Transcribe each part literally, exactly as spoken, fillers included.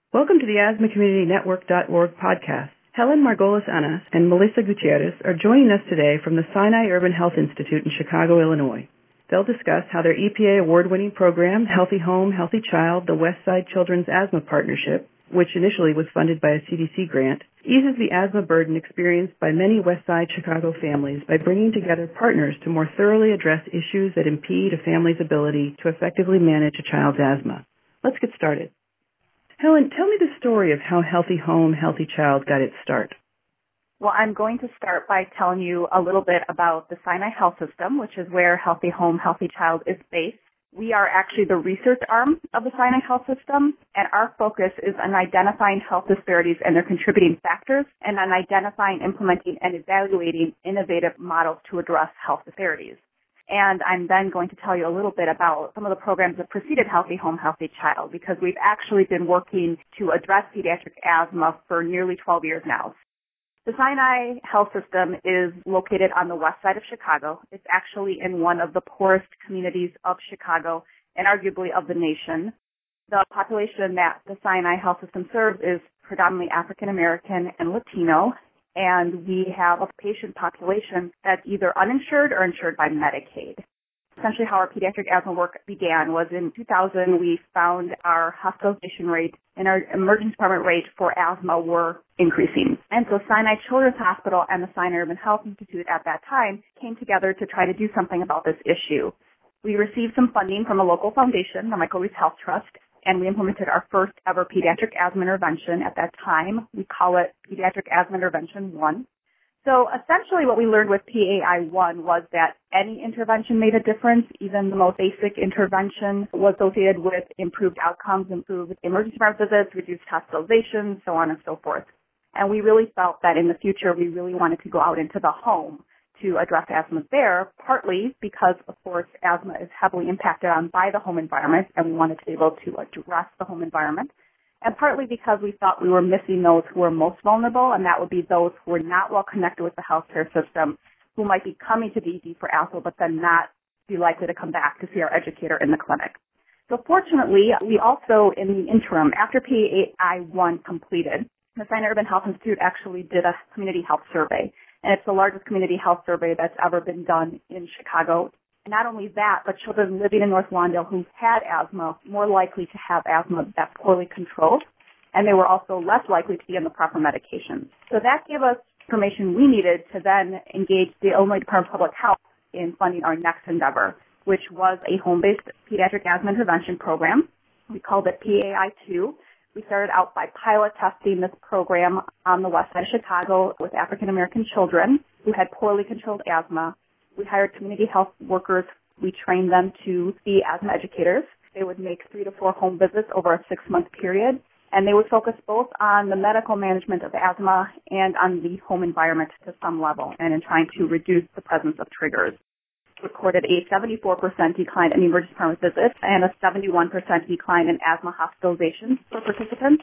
Welcome to the asthma community network dot org podcast. Helen Margolis-Anas and Melissa Gutierrez are joining us today from the Sinai Urban Health Institute in Chicago, Illinois. They'll discuss how their E P A award-winning program, Healthy Home, Healthy Child, the Westside Children's Asthma Partnership, which initially was funded by a C D C grant, eases the asthma burden experienced by many Westside Chicago families by bringing together partners to more thoroughly address issues that impede a family's ability to effectively manage a child's asthma. Let's get started. Helen, tell me the story of how Healthy Home, Healthy Child got its start. Well, I'm going to start by telling you a little bit about the Sinai Health System, which is where Healthy Home, Healthy Child is based. We are actually the research arm of the Sinai Health System, and our focus is on identifying health disparities and their contributing factors, and on identifying, implementing, and evaluating innovative models to address health disparities. And I'm then going to tell you a little bit about some of the programs that preceded Healthy Home, Healthy Child, because we've actually been working to address pediatric asthma for nearly twelve years now. The Sinai Health System is located on the west side of Chicago. It's actually in one of the poorest communities of Chicago and arguably of the nation. The population that the Sinai Health System serves is predominantly African American and Latino, and we have a patient population that's either uninsured or insured by Medicaid. Essentially how our pediatric asthma work began was in two thousand, we found our hospitalization rate and our emergency department rate for asthma were increasing. And so Sinai Children's Hospital and the Sinai Urban Health Institute at that time came together to try to do something about this issue. We received some funding from a local foundation, the Michael Reese Health Trust, and we implemented our first ever pediatric asthma intervention at that time. We call it Pediatric Asthma Intervention one. So essentially what we learned with P A I one was that any intervention made a difference. Even the most basic intervention was associated with improved outcomes, improved emergency department visits, reduced hospitalizations, so on and so forth. And we really felt that in the future we really wanted to go out into the home to address asthma there, partly because, of course, asthma is heavily impacted on by the home environment, and we wanted to be able to address the home environment. And partly because we thought we were missing those who were most vulnerable, and that would be those who were not well connected with the healthcare system, who might be coming to the E D for asthma, but then not be likely to come back to see our educator in the clinic. So fortunately, we also, in the interim, after P A I one completed, the Sinai Urban Health Institute actually did a community health survey, and it's the largest community health survey that's ever been done in Chicago. Not only that, but children living in North Lawndale who had asthma more likely to have asthma that's poorly controlled, and they were also less likely to be on the proper medications. So that gave us information we needed to then engage the Illinois Department of Public Health in funding our next endeavor, which was a home-based pediatric asthma intervention program. We called it P A I two. We started out by pilot testing this program on the west side of Chicago with African American children who had poorly controlled asthma. We hired community health workers. We trained them to be asthma educators. They would make three to four home visits over a six-month period, and they would focus both on the medical management of asthma and on the home environment to some level, and in trying to reduce the presence of triggers. Recorded a seventy-four percent decline in emergency department visits and a seventy-one percent decline in asthma hospitalizations for participants.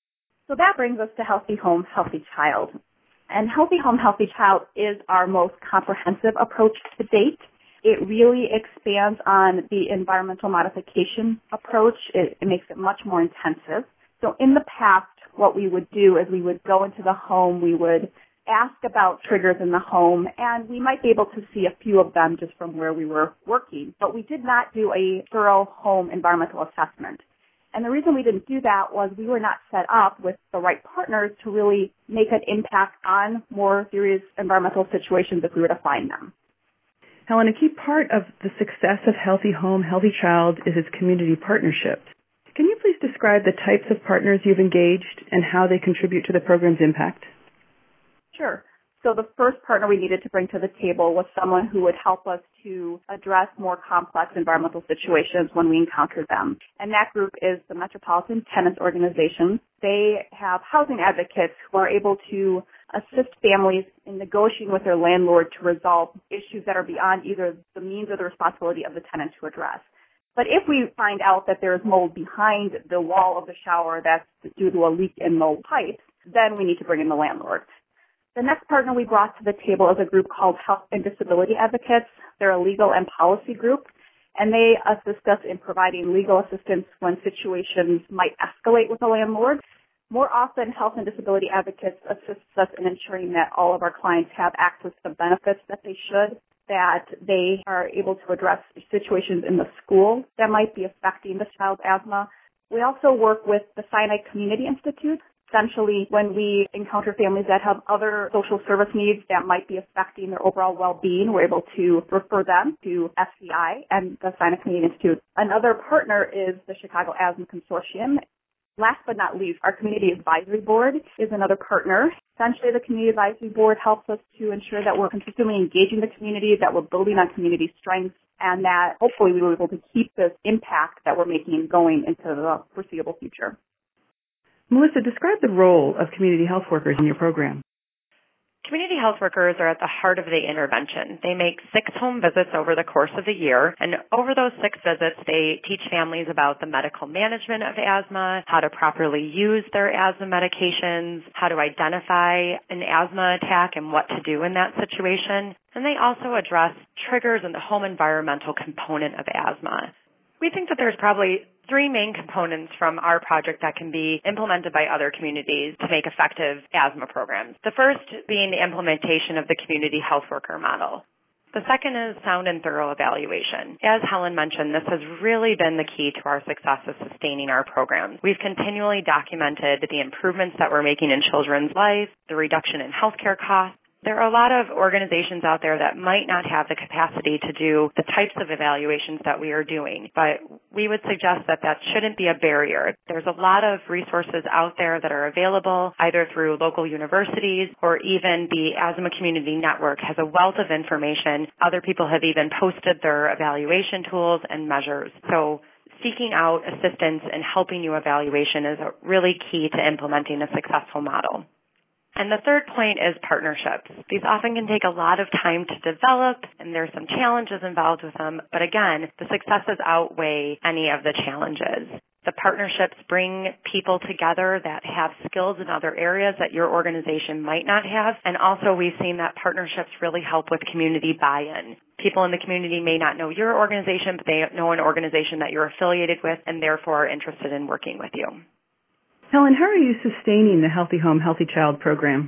So that brings us to Healthy Home, Healthy Child. And Healthy Home, Healthy Child is our most comprehensive approach to date. It really expands on the environmental modification approach. It, it makes it much more intensive. So in the past, what we would do is we would go into the home, we would ask about triggers in the home, and we might be able to see a few of them just from where we were working. But we did not do a thorough home environmental assessment. And the reason we didn't do that was we were not set up with the right partners to really make an impact on more serious environmental situations if we were to find them. Helen, a key part of the success of Healthy Home, Healthy Child is its community partnerships. Can you please describe the types of partners you've engaged and how they contribute to the program's impact? Sure. So the first partner we needed to bring to the table was someone who would help us to address more complex environmental situations when we encounter them. And that group is the Metropolitan Tenants Organization. They have housing advocates who are able to assist families in negotiating with their landlord to resolve issues that are beyond either the means or the responsibility of the tenant to address. But if we find out that there is mold behind the wall of the shower that's due to a leak in mold pipes, then we need to bring in the landlord. The next partner we brought to the table is a group called Health and Disability Advocates. They're a legal and policy group, and they assist us in providing legal assistance when situations might escalate with a landlord. More often, health and disability advocates assist us in ensuring that all of our clients have access to benefits that they should, that they are able to address situations in the school that might be affecting the child's asthma. We also work with the Sinai Community Institute. Essentially, when we encounter families that have other social service needs that might be affecting their overall well-being, we're able to refer them to S C I and the Sinai Community Institute. Another partner is the Chicago Asthma Consortium. Last but not least, our Community Advisory Board is another partner. Essentially, the Community Advisory Board helps us to ensure that we're consistently engaging the community, that we're building on community strengths, and that hopefully we will be able to keep this impact that we're making going into the foreseeable future. Melissa, describe the role of community health workers in your program. Community health workers are at the heart of the intervention. They make six home visits over the course of the year, and over those six visits, they teach families about the medical management of asthma, how to properly use their asthma medications, how to identify an asthma attack and what to do in that situation. And they also address triggers and the home environmental component of asthma. We think that there's probably three main components from our project that can be implemented by other communities to make effective asthma programs. The first being the implementation of the community health worker model. The second is sound and thorough evaluation. As Helen mentioned, this has really been the key to our success of sustaining our programs. We've continually documented the improvements that we're making in children's lives, the reduction in healthcare costs. There are a lot of organizations out there that might not have the capacity to do the types of evaluations that we are doing, but we would suggest that that shouldn't be a barrier. There's a lot of resources out there that are available either through local universities or even the Asthma Community Network has a wealth of information. Other people have even posted their evaluation tools and measures. So seeking out assistance and helping you evaluation is really key to implementing a successful model. And the third point is partnerships. These often can take a lot of time to develop, and there's some challenges involved with them. But again, the successes outweigh any of the challenges. The partnerships bring people together that have skills in other areas that your organization might not have. And also we've seen that partnerships really help with community buy-in. People in the community may not know your organization, but they know an organization that you're affiliated with and therefore are interested in working with you. Helen, how are you sustaining the Healthy Home, Healthy Child program?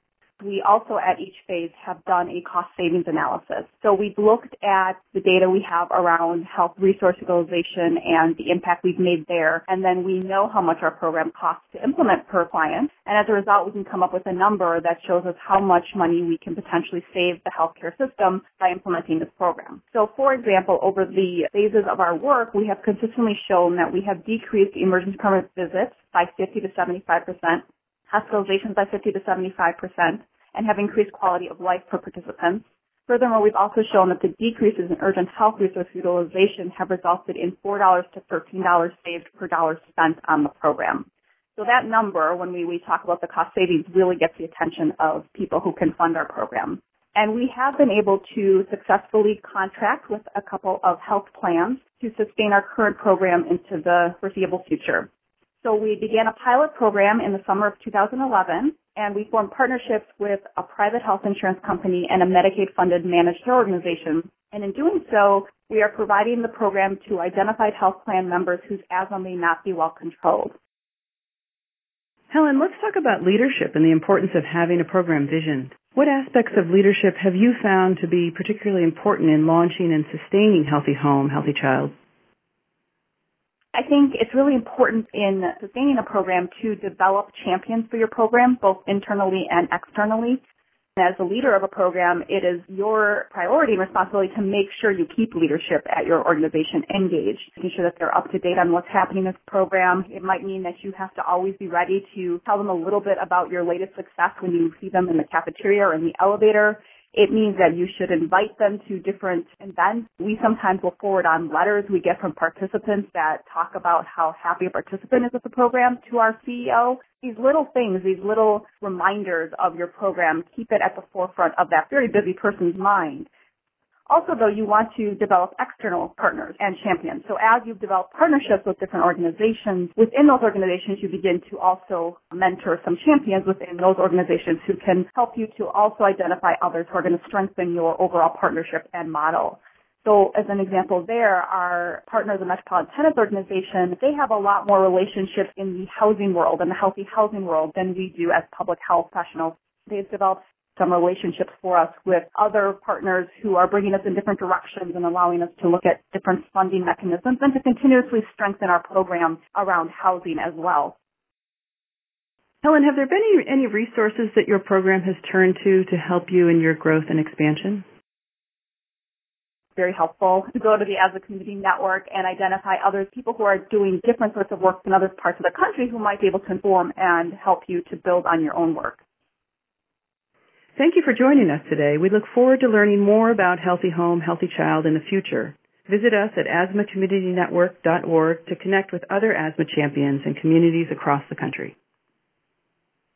We also at each phase have done a cost savings analysis. So we've looked at the data we have around health resource utilization and the impact we've made there. And then we know how much our program costs to implement per client. And as a result, we can come up with a number that shows us how much money we can potentially save the healthcare system by implementing this program. So for example, over the phases of our work, we have consistently shown that we have decreased emergency department visits by fifty to seventy-five percent, hospitalizations by fifty to seventy-five percent, and have increased quality of life for participants. Furthermore, we've also shown that the decreases in urgent health resource utilization have resulted in four dollars to thirteen dollars saved per dollar spent on the program. So that number, when we, we talk about the cost savings, really gets the attention of people who can fund our program. And we have been able to successfully contract with a couple of health plans to sustain our current program into the foreseeable future. So we began a pilot program in the summer of two thousand eleven, and we formed partnerships with a private health insurance company and a Medicaid-funded managed care organization. And in doing so, we are providing the program to identified health plan members whose asthma may not be well controlled. Helen, let's talk about leadership and the importance of having a program vision. What aspects of leadership have you found to be particularly important in launching and sustaining Healthy Home, Healthy Child? I think it's really important in sustaining a program to develop champions for your program, both internally and externally. As a leader of a program, it is your priority and responsibility to make sure you keep leadership at your organization engaged, making sure that they're up to date on what's happening in this program. It might mean that you have to always be ready to tell them a little bit about your latest success when you see them in the cafeteria or in the elevator. It means that you should invite them to different events. We sometimes will forward on letters we get from participants that talk about how happy a participant is with the program to our C E O. These little things, these little reminders of your program, keep it at the forefront of that very busy person's mind. Also, though, you want to develop external partners and champions. So as you've developed partnerships with different organizations, within those organizations, you begin to also mentor some champions within those organizations who can help you to also identify others who are going to strengthen your overall partnership and model. So as an example there, our partner, the Metropolitan Tenants Organization, they have a lot more relationships in the housing world and the healthy housing world than we do as public health professionals. They've developed some relationships for us with other partners who are bringing us in different directions and allowing us to look at different funding mechanisms and to continuously strengthen our program around housing as well. Helen, have there been any, any resources that your program has turned to to help you in your growth and expansion? Very helpful to go to the Asthma Community Network and identify other people who are doing different sorts of work in other parts of the country who might be able to inform and help you to build on your own work. Thank you for joining us today. We look forward to learning more about Healthy Home, Healthy Child in the future. Visit us at asthma community network dot org to connect with other asthma champions and communities across the country.